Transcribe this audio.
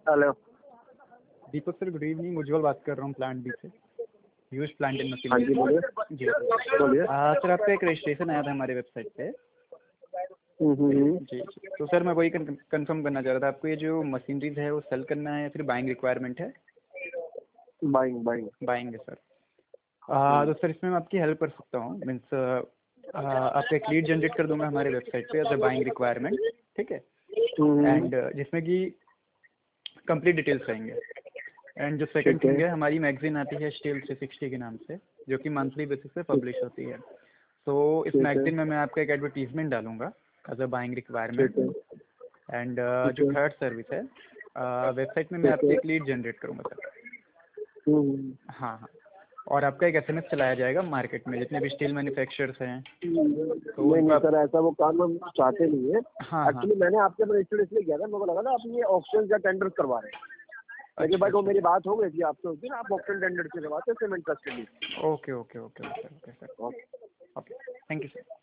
Hello. Deepak sir, good evening. Ujjwal बात कर रहा हूँ प्लांट बी से, यूज प्लांट एंड हाँ जी, मशीनरी। बोलिए जी बोलिए। सर, आपका एक रजिस्ट्रेशन आया था हमारे वेबसाइट पे। जी जी, तो सर मैं वही कंफर्म करना चाह रहा था, आपको ये जो मशीनरीज है वो सेल करना है या फिर बाइंग रिक्वायरमेंट है? Buying buying. बाइंग है सर। तो सर इसमें मैं आपकी हेल्प कर सकता हूँ। मीन्स आपका एक लीड जनरेट कर दूंगा हमारे वेबसाइट पे एज अ बाइंग रिक्वायरमेंट, ठीक है। एंड जिसमें कि कंप्लीट डिटेल्स रहेंगे। एंड जो सेकंड ठीक है। थिंग है, हमारी मैगजीन आती है स्टील 360 के नाम से, जो कि मंथली बेसिस पे पब्लिश होती है। तो इस ठीक है। मैगजीन में मैं आपका एक एडवर्टीजमेंट डालूंगा एज अ बाइंग रिक्वायरमेंट। ठीक है। एंड ठीक जो है। थर्ड सर्विस है, वेबसाइट में मैं ठीक आपकी है। एक लीड जनरेट करूंगा सर। हाँ हाँ, और आपका एक एसएमएस चलाया जाएगा मार्केट में जितने भी स्टील मैन्युफैक्चरर्स हैं, तो नहीं उनको नहीं आप। सर, ऐसा वो काम हम चाहते नहीं है। हाँ हाँ। एक्चुअली मैंने आपके पर रजिस्टर इसलिए किया था, मेरे को लगा था आप ये ऑप्शन या टेंडर करवा रहे हैं, लेकिन अच्छा बट वो अच्छा। मेरी बात हो गई थी आपसे उस दिन, आप ऑप्शन टेंडर से करवाते हैं, सिमेंट ट्रस्ट के लिए। Okay okay okay okay okay sir. Okay, thank you sir.